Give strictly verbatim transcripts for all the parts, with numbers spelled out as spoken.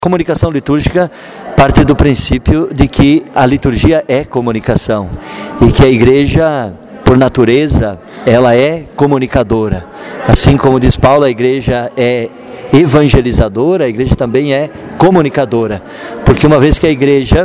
Comunicação litúrgica parte do princípio de que a liturgia é comunicação e que a igreja, por natureza, ela é comunicadora. Assim como diz Paulo, a igreja é evangelizadora, a igreja também é comunicadora, porque uma vez que a igreja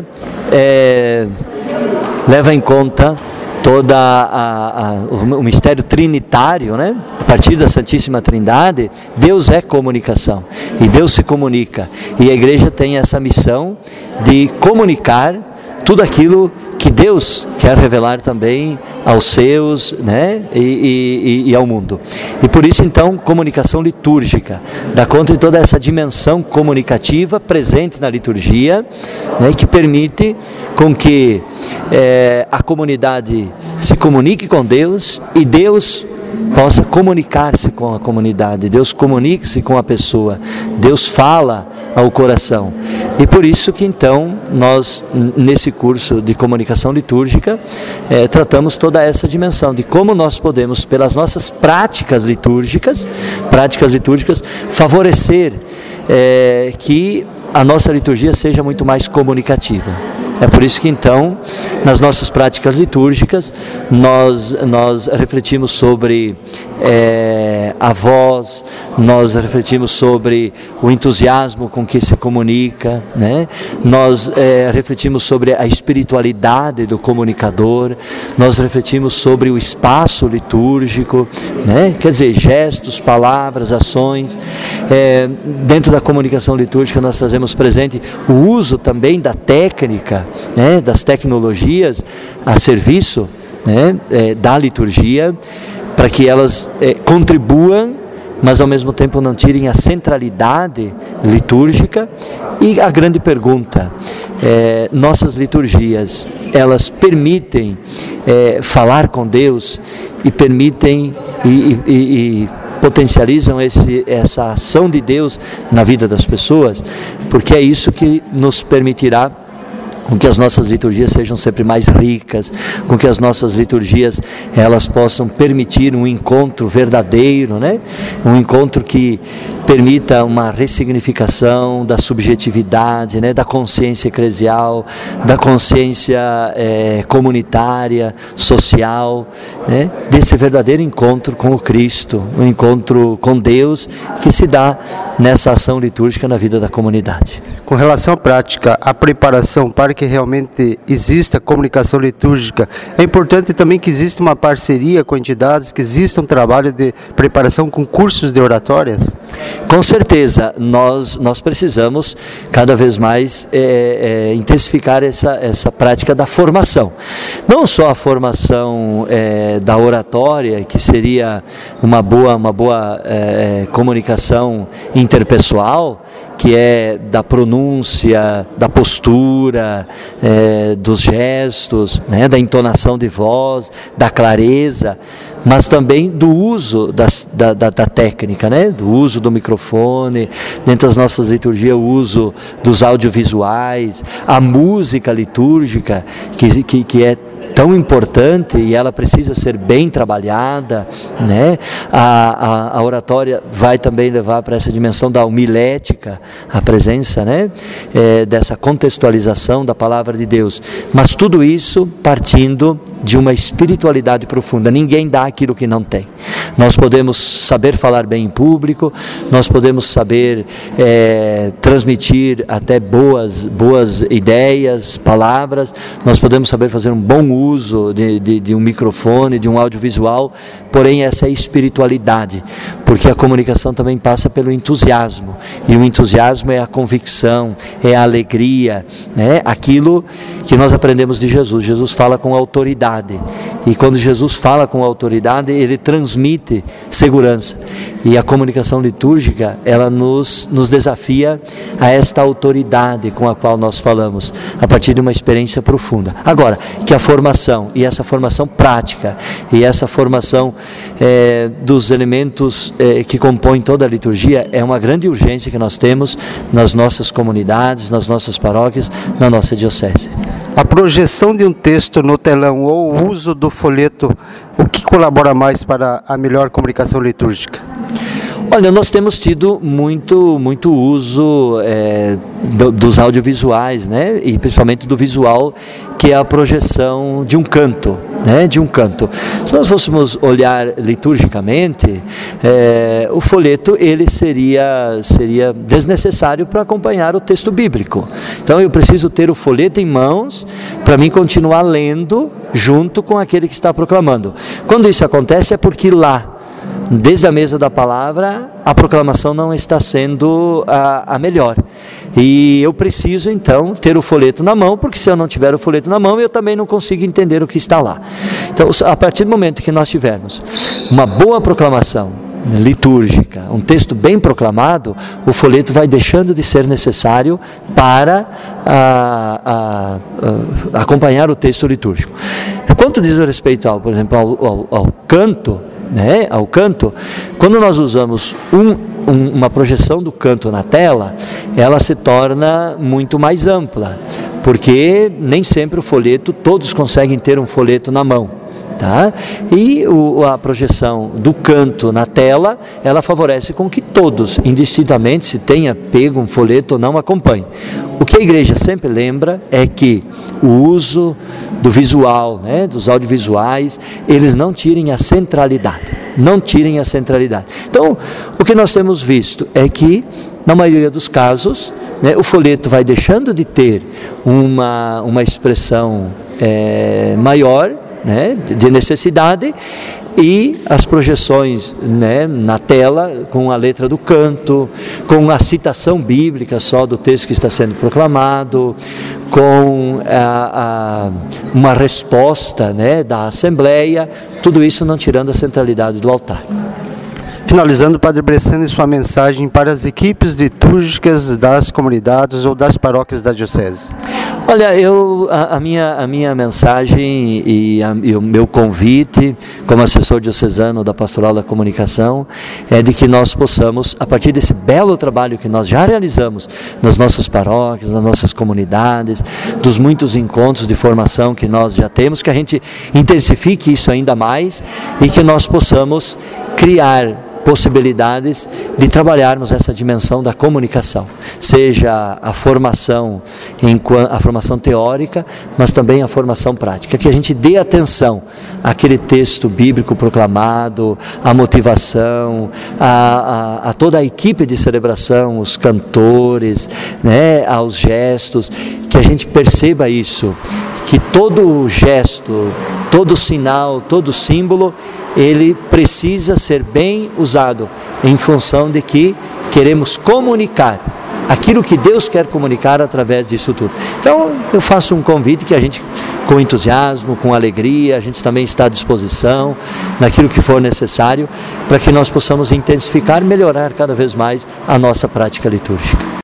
é, leva em conta toda a, a, o mistério trinitário, né? A partir da Santíssima Trindade, Deus é comunicação e Deus se comunica, e a igreja tem essa missão de comunicar tudo aquilo que Deus quer revelar também aos seus, né? e, e, e ao mundo. E por isso então, comunicação litúrgica dá conta de toda essa dimensão comunicativa presente na liturgia, né? Que permite com que é, a comunidade se comunique com Deus e Deus possa comunicar-se com a comunidade, Deus comunique-se com a pessoa, Deus fala ao coração. E por isso que então nós, nesse curso de comunicação litúrgica, é, tratamos toda essa dimensão de como nós podemos, pelas nossas práticas litúrgicas, práticas litúrgicas, favorecer é, que a nossa liturgia seja muito mais comunicativa. É por isso que então, nas nossas práticas litúrgicas, nós, nós refletimos sobre é, a voz, nós refletimos sobre o entusiasmo com que se comunica, né? Nós é, refletimos sobre a espiritualidade do comunicador, nós refletimos sobre o espaço litúrgico, né? Quer dizer, gestos, palavras, ações. É, dentro da comunicação litúrgica nós trazemos presente o uso também da técnica, né, das tecnologias a serviço, né, é, da liturgia, para que elas é, contribuam, mas ao mesmo tempo não tirem a centralidade litúrgica. E a grande pergunta, é, nossas liturgias, elas permitem é, falar com Deus e permitem e, e, e potencializam esse, essa ação de Deus na vida das pessoas, porque é isso que nos permitirá com que as nossas liturgias sejam sempre mais ricas, com que as nossas liturgias elas possam permitir um encontro verdadeiro, né? Um encontro que permita uma ressignificação da subjetividade, né? Da consciência eclesial, da consciência é, comunitária, social, né? Desse verdadeiro encontro com o Cristo, um encontro com Deus que se dá nessa ação litúrgica na vida da comunidade. Com relação à prática, a preparação para que realmente exista comunicação litúrgica, é importante também que exista uma parceria com entidades, que exista um trabalho de preparação com cursos de oratórias? Com certeza, nós, nós precisamos cada vez mais é, é, intensificar essa, essa prática da formação. Não só a formação é, da oratória, que seria uma boa, uma boa é, comunicação interpessoal, que é da pronúncia, da postura, é, dos gestos, né, da entonação de voz, da clareza, mas também do uso das, da, da, da técnica, né, do uso do microfone, dentro das nossas liturgias, o uso dos audiovisuais, a música litúrgica, que, que, que é tão importante e ela precisa ser bem trabalhada, né? A, a, a oratória vai também levar para essa dimensão da homilética, a presença, né? É, dessa contextualização da palavra de Deus, mas tudo isso partindo de uma espiritualidade profunda. Ninguém dá aquilo que não tem. Nós podemos saber falar bem em público, nós podemos saber é, transmitir até boas, boas ideias, palavras, nós podemos saber fazer um bom uso uso de, de, de um microfone, de um audiovisual, porém essa é a espiritualidade, porque a comunicação também passa pelo entusiasmo, e o entusiasmo é a convicção, é a alegria, né? Aquilo que nós aprendemos de Jesus. Jesus fala com autoridade, e quando Jesus fala com autoridade, ele transmite segurança, e a comunicação litúrgica, ela nos, nos desafia a esta autoridade com a qual nós falamos, a partir de uma experiência profunda. Agora, que a formação, e essa formação prática, e essa formação é, dos elementos é, que compõem toda a liturgia, é uma grande urgência que nós temos nas nossas comunidades, nas nossas paróquias, na nossa diocese. A projeção de um texto no telão ou o uso do folheto, o que colabora mais para a melhor comunicação litúrgica? Olha, nós temos tido muito, muito uso é, do, dos audiovisuais, né? E principalmente do visual, que é a projeção de um canto, né? De um canto. Se nós fôssemos olhar liturgicamente, é, o folheto ele seria, seria desnecessário para acompanhar o texto bíblico. Então eu preciso ter o folheto em mãos para mim continuar lendo junto com aquele que está proclamando. Quando isso acontece é porque lá, desde a mesa da palavra, a proclamação não está sendo a, a melhor. E eu preciso, então, ter o folheto na mão, porque se eu não tiver o folheto na mão, eu também não consigo entender o que está lá. Então, a partir do momento que nós tivermos uma boa proclamação litúrgica, um texto bem proclamado, o folheto vai deixando de ser necessário para a, a, a, acompanhar o texto litúrgico. Quanto diz respeito, ao, por exemplo, ao, ao, ao canto, Né, ao canto, quando nós usamos um, um, uma projeção do canto na tela, ela se torna muito mais ampla, porque nem sempre o folheto, todos conseguem ter um folheto na mão, tá? E o, a projeção do canto na tela, ela favorece com que todos, indistintamente, se tenha pego um folheto ou não, acompanhem. O que a igreja sempre lembra é que o uso do visual, né, dos audiovisuais, eles não tirem a centralidade, não tirem a centralidade. Então, o que nós temos visto é que, na maioria dos casos, né, o folheto vai deixando de ter uma, uma expressão é, maior, né, de necessidade, e as projeções, né, na tela, com a letra do canto, com a citação bíblica só do texto que está sendo proclamado, com a, a, uma resposta, né, da Assembleia, tudo isso não tirando a centralidade do altar. Finalizando, Padre Bressani, sua mensagem para as equipes litúrgicas das comunidades ou das paróquias da Diocese. Olha, eu, a, a, minha, a minha mensagem e, a, e o meu convite, como assessor diocesano da Pastoral da Comunicação, é de que nós possamos, a partir desse belo trabalho que nós já realizamos nas nossas paróquias, nas nossas comunidades, dos muitos encontros de formação que nós já temos, que a gente intensifique isso ainda mais e que nós possamos criar possibilidades de trabalharmos essa dimensão da comunicação, seja a formação, a formação teórica, mas também a formação prática, que a gente dê atenção àquele texto bíblico proclamado, à motivação, a, a, a toda a equipe de celebração, os cantores, né, aos gestos, que a gente perceba isso, que todo gesto, todo sinal, todo símbolo, ele precisa ser bem usado em função de que queremos comunicar aquilo que Deus quer comunicar através disso tudo. Então, eu faço um convite que a gente, com entusiasmo, com alegria, a gente também está à disposição naquilo que for necessário para que nós possamos intensificar e melhorar cada vez mais a nossa prática litúrgica.